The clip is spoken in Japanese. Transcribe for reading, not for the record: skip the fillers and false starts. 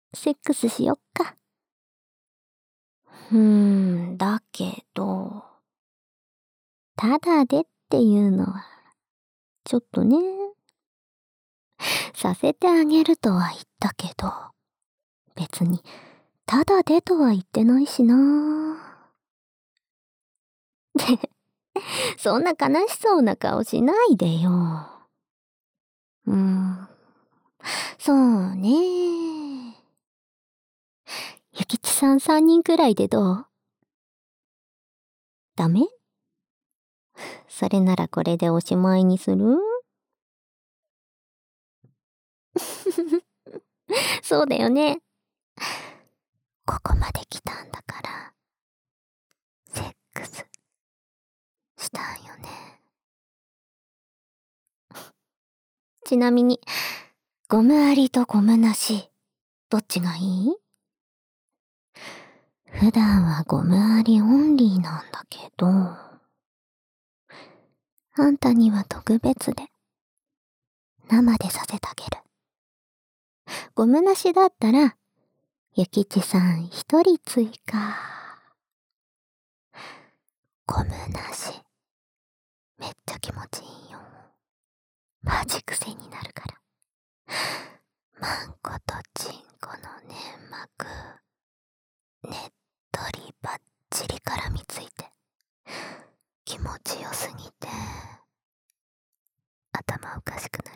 セックスしよっか。だけど、ただでっていうのは、ちょっとね。させてあげるとは言ったけど、別に、ただでとは言ってないしな。そんな悲しそうな顔しないでよ。そうね。ゆきちさん3人くらいでどう？ダメ？それならこれでおしまいにする？そうだよね。ここまで来たんだから、セックスしたんよね。ちなみに、ゴムありとゴムなし、どっちがいい？普段はゴムありオンリーなんだけど、あんたには特別で、生でさせてあげる。ゴムなしだったら、ゆきちさん一人追加。ゴムなし、めっちゃ気持ちいいよ。マジ癖になるから。マンコとチンコの粘膜、ねっとりばっちり絡みついて、気持ちよすぎて、頭おかしくな